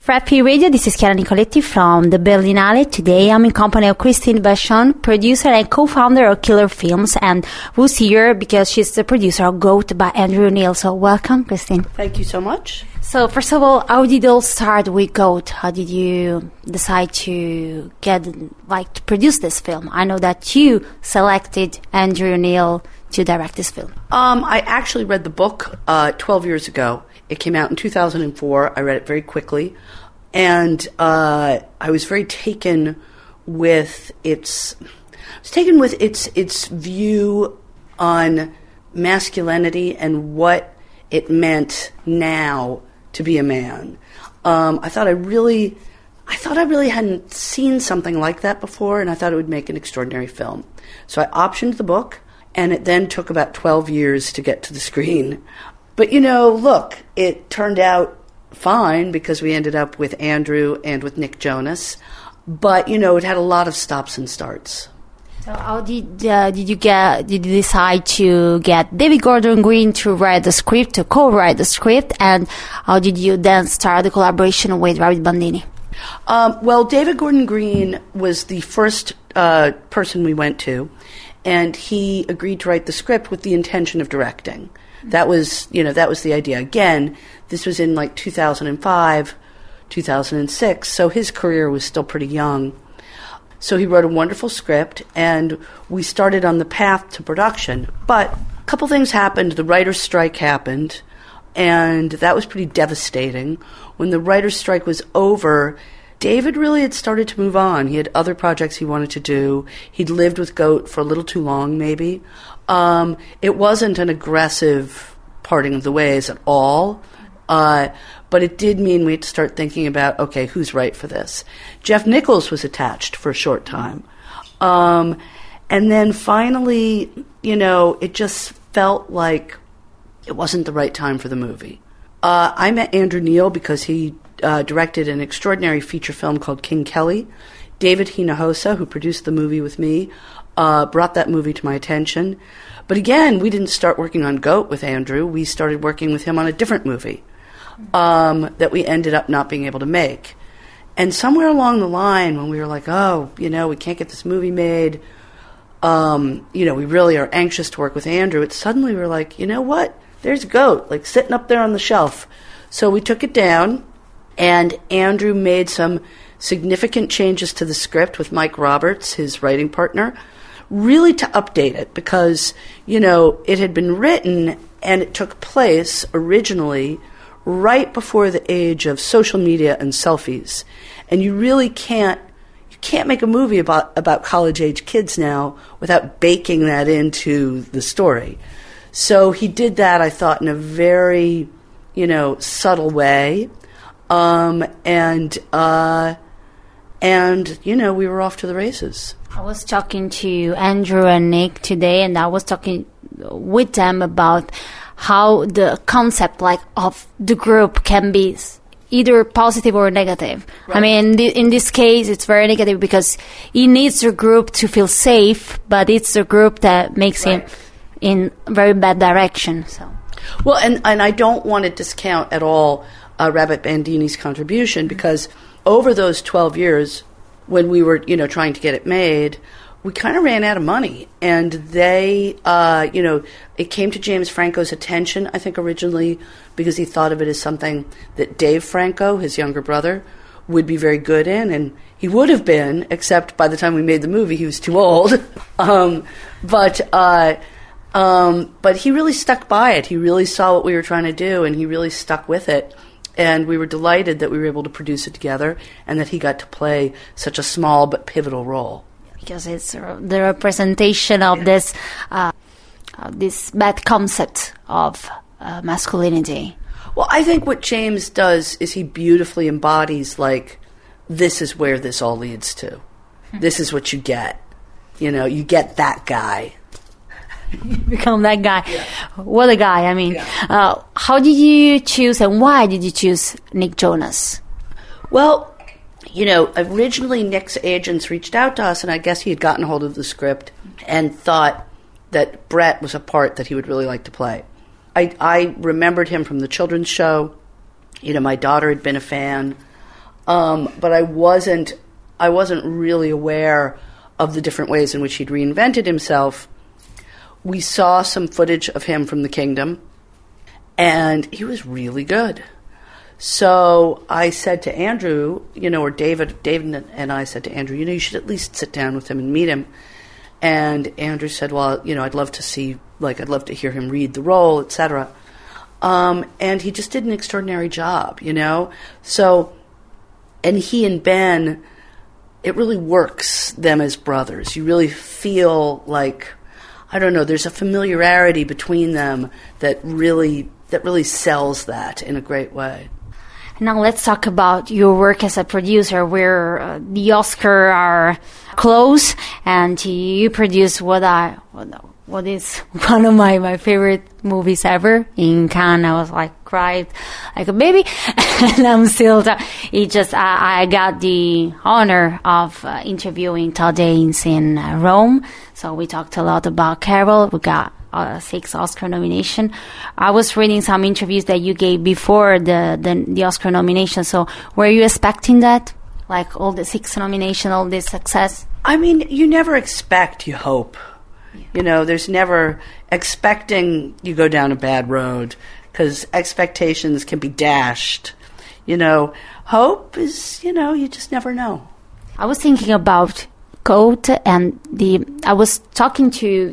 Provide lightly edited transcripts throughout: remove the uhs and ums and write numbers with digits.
Rappi Radio, this is Chiara Nicoletti from the Berlinale. Today I'm in company of Christine Vachon, producer and co-founder of Killer Films, and who's here because she's the producer of GOAT by Andrew Neil. So welcome, Christine. Thank you so much. So first of all, how did it all start with GOAT? How did you decide to to produce this film? I know that you selected Andrew Neil to direct this film. I actually read the book 12 years ago. It came out in 2004. I read it very quickly, and I was very taken with its view on masculinity and what it meant now to be a man. I thought I really hadn't seen something like that before, and I thought it would make an extraordinary film. So I optioned the book, and it then took about 12 years to get to the screen. But, look, it turned out fine because we ended up with Andrew and with Nick Jonas. But, it had a lot of stops and starts. So how did you decide to get David Gordon Green to write the script, to co-write the script, and how did you then start the collaboration with Rabbit Bandini? Well, David Gordon Green was the first person we went to, and he agreed to write the script with the intention of directing. That was the idea. Again, this was in 2005, 2006, so his career was still pretty young. So he wrote a wonderful script, and we started on the path to production. But a couple things happened. The writer's strike happened, and that was pretty devastating. When the writer's strike was over, David really had started to move on. He had other projects he wanted to do. He'd lived with GOAT for a little too long, maybe. It wasn't an aggressive parting of the ways at all, but it did mean we had to start thinking about, okay, who's right for this? Jeff Nichols was attached for a short time. And then finally, it just felt like it wasn't the right time for the movie. I met Andrew Neil because he directed an extraordinary feature film called King Kelly. David Hinojosa, who produced the movie with me, brought that movie to my attention. But again, we didn't start working on GOAT with Andrew. We started working with him on a different movie that we ended up not being able to make. And somewhere along the line, when we were like, we can't get this movie made, we really are anxious to work with Andrew, suddenly we were like, you know what? There's GOAT, sitting up there on the shelf. So we took it down, and Andrew made some significant changes to the script with Mike Roberts, his writing partner, really to update it because, it had been written and it took place originally right before the age of social media and selfies. And you really can't make a movie about college-age kids now without baking that into the story. So he did that, I thought, in a very, subtle way. And we were off to the races. I was talking to Andrew and Nick today, and I was talking with them about how the concept of the group can be either positive or negative. Right. I mean, in this case, it's very negative because he needs the group to feel safe, but it's the group that makes him in a very bad direction. So, well, and I don't want to discount at all Rabbit Bandini's contribution because over those 12 years, when we were, trying to get it made, we kind of ran out of money. And they, it came to James Franco's attention, I think, originally, because he thought of it as something that Dave Franco, his younger brother, would be very good in. And he would have been, except by the time we made the movie, he was too old. But he really stuck by it. He really saw what we were trying to do, and he really stuck with it. And we were delighted that we were able to produce it together and that he got to play such a small but pivotal role. Because it's the representation of this bad concept of masculinity. Well, I think what James does is he beautifully embodies, this is where this all leads to. This is what you get. You get that guy. You become that guy. Yeah. What a guy. I mean, how did you choose and why did you choose Nick Jonas? Well, originally Nick's agents reached out to us, and I guess he had gotten hold of the script and thought that Brett was a part that he would really like to play. I remembered him from the children's show. My daughter had been a fan. but I wasn't really aware of the different ways in which he'd reinvented himself. We saw some footage of him from The Kingdom, and he was really good. So I said to Andrew, or David and I said to Andrew, you should at least sit down with him and meet him. And Andrew said, well, I'd love to hear him read the role, etc. And he just did an extraordinary job, So, and he and Ben, it really works them as brothers. You really feel like, I don't know, there's a familiarity between them that really sells that in a great way. Now let's talk about your work as a producer, where the Oscar are close, and you produce what is one of my favorite movies ever. In Cannes, I was cried like a baby, and I'm still. I got the honor of interviewing Todd Haynes in Rome, so we talked a lot about Carol. We got 6 Oscar nomination. I was reading some interviews that you gave before the Oscar nomination. So were you expecting that? All the 6 nomination, all this success? I mean, you never expect, you hope. Yeah. There's never expecting you go down a bad road, because expectations can be dashed. Hope is, you just never know. I was thinking about GOAT, and I was talking to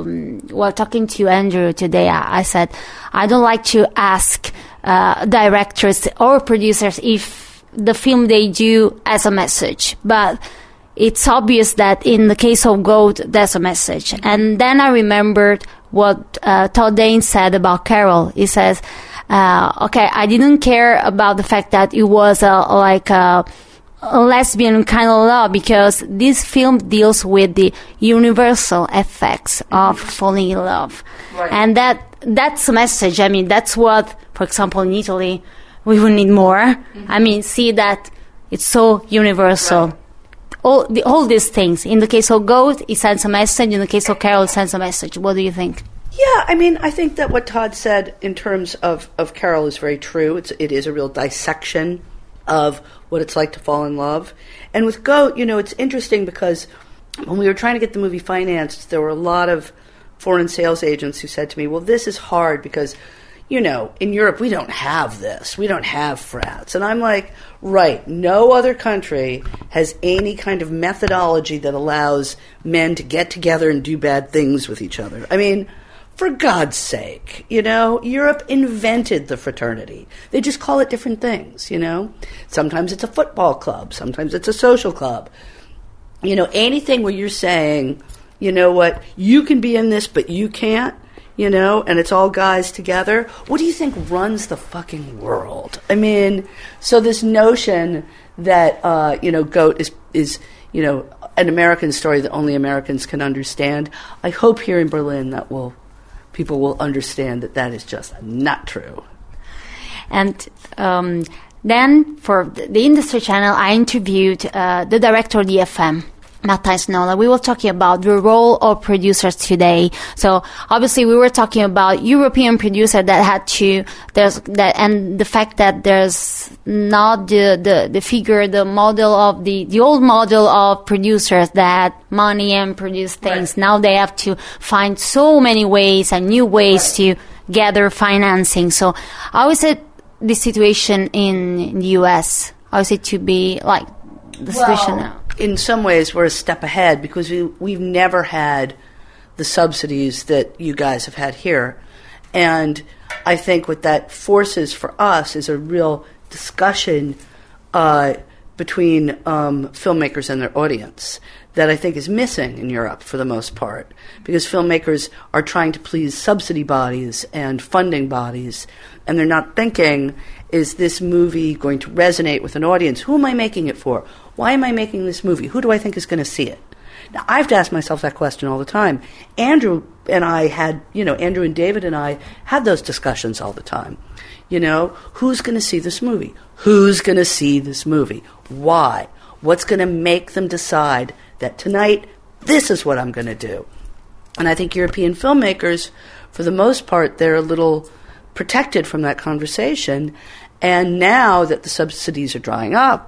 Andrew today. I said I don't like to ask directors or producers if the film they do has a message, but it's obvious that in the case of GOAT, there's a message. And then I remembered what Todd Haynes said about Carol. He says, "Okay, I didn't care about the fact that it was a lesbian kind of love, because this film deals with the universal effects of falling in love." Right. And that's a message. I mean, that's what, for example, in Italy, we will need more. Mm-hmm. I mean, see that it's so universal. Right. All these things. In the case of GOAT, it sends a message. In the case of Carol, it sends a message. What do you think? Yeah, I mean, I think that what Todd said in terms of Carol is very true. It is a real dissection of what it's like to fall in love. And with GOAT, it's interesting because when we were trying to get the movie financed, there were a lot of foreign sales agents who said to me, well, this is hard because, in Europe, we don't have this. We don't have frats. And I'm like, right, no other country has any kind of methodology that allows men to get together and do bad things with each other. I mean, for God's sake, Europe invented the fraternity. They just call it different things, Sometimes it's a football club. Sometimes it's a social club. Anything where you're saying, what, you can be in this, but you can't, and it's all guys together. What do you think runs the fucking world? I mean, so this notion that, GOAT is an American story that only Americans can understand, I hope here in Berlin people will understand that is just not true. And then for the Industry Channel, I interviewed the director of the FM, Martin Snolla. We were talking about the role of producers today. So obviously we were talking about European producer that had to, and the fact that there's not the figure, the model of the old model of producers that had money and produce things. Right. Now they have to find so many ways and new ways to gather financing. So how is it the situation in the US? How is it to be like the situation now? In some ways, we're a step ahead because we've never had the subsidies that you guys have had here. And I think what that forces for us is a real discussion between filmmakers and their audience that I think is missing in Europe for the most part, because filmmakers are trying to please subsidy bodies and funding bodies, and they're not thinking, is this movie going to resonate with an audience? Who am I making it for? Why am I making this movie? Who do I think is going to see it? Now, I have to ask myself that question all the time. Andrew and David and I had those discussions all the time. Who's going to see this movie? Who's going to see this movie? Why? What's going to make them decide that tonight, this is what I'm going to do? And I think European filmmakers, for the most part, they're a little protected from that conversation. And now that the subsidies are drying up,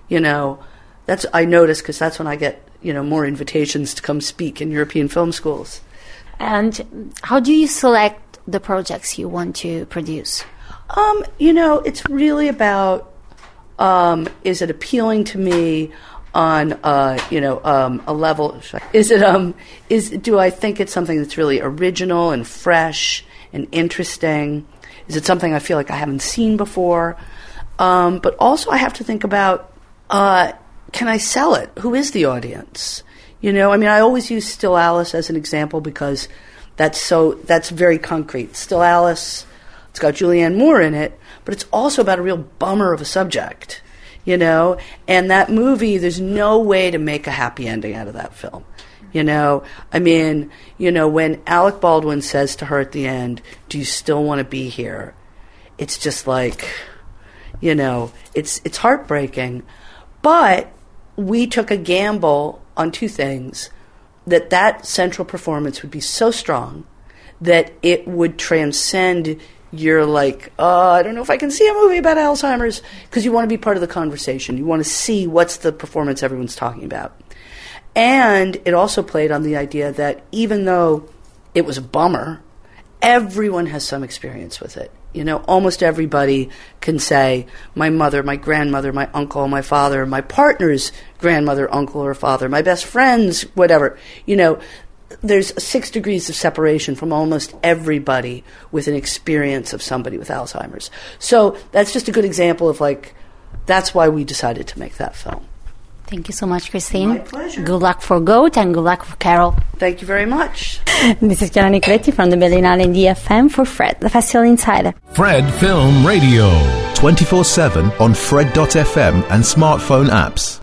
I notice because that's when I get, more invitations to come speak in European film schools. And how do you select the projects you want to produce? It's really about, is it appealing to me on, a level? Do I think it's something that's really original and fresh and interesting? Is it something I feel like I haven't seen before? But also I have to think about, can I sell it? Who is the audience? I always use Still Alice as an example because that's very concrete. Still Alice, it's got Julianne Moore in it, but it's also about a real bummer of a subject, And that movie, there's no way to make a happy ending out of that film. When Alec Baldwin says to her at the end, "Do you still want to be here?" It's just like, it's heartbreaking. But we took a gamble on two things, that central performance would be so strong that it would transcend your I don't know if I can see a movie about Alzheimer's, because you want to be part of the conversation. You want to see what's the performance everyone's talking about. And it also played on the idea that even though it was a bummer, everyone has some experience with it. Almost everybody can say, my mother, my grandmother, my uncle, my father, my partner's grandmother, uncle, or father, my best friend's, whatever. There's 6 degrees of separation from almost everybody with an experience of somebody with Alzheimer's. So that's just a good example of that's why we decided to make that film. Thank you so much, Christine. My pleasure. Good luck for Goat and good luck for Carol. Thank you very much. This is Chiara Nicoletti from the Berlinale DFM for Fred, the Festival Insider. Fred Film Radio. 24/7 on Fred.fm and smartphone apps.